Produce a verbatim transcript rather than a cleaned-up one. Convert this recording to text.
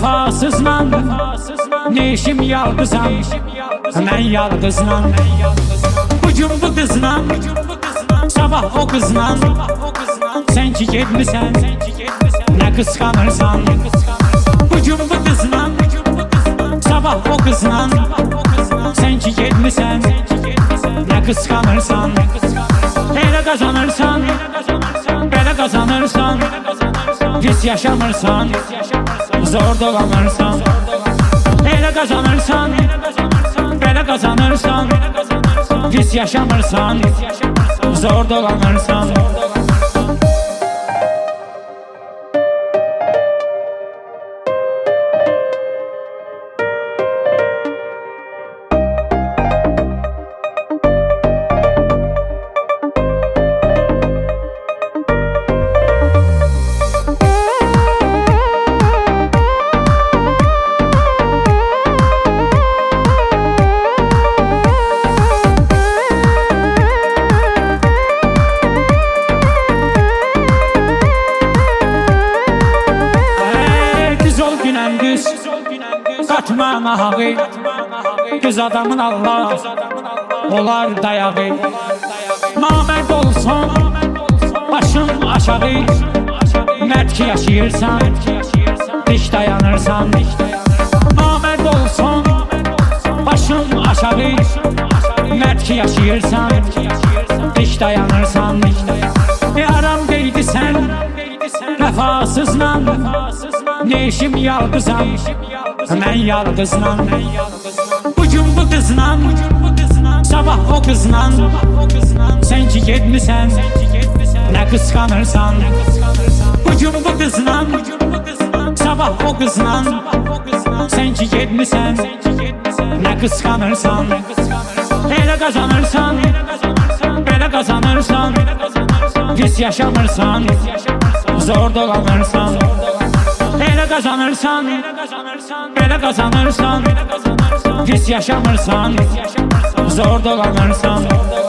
Vəfasızla ne işim yalqızam, mən yalqızla. Bugün bu qızla, sabah o qızla, sən ki getmisən, nə qısqanırsan. Bugün bu qızla, sabah o qızla, sən ki getmisən, nə qısqanırsan. Elə qazanırsan, belə qazanırsan, pis yaşamırsan, zor dolanırsan. Elə qazanırsan, belə qazanırsan, pis yaşamırsan, zor dolanırsan. Qatma nahağı, göz adamın Allah olar dayağı. Namərd olsun, başım aşağı, mərd ki yaşayırsan, dik dayanırsan. Namərd olsun, başım aşağı, mərd ki yaşayırsan, dik dayanırsan. Yaram deydisən, vəfasızla, ne işim yalqızam, mən yalqızla. Bugün bu qızla, sabah o qızla, sən ki getmisən, nə qısqanırsan. Bugün bu qızla, sabah o qızla, sən ki getmisən, nə qısqanırsan. Elə qazanırsan, belə qazanırsan, pis yaşamırsan, zor dolanırsan. Elə qazanırsan, belə qazanırsan, pis yaşamırsan, zor dolanırsan.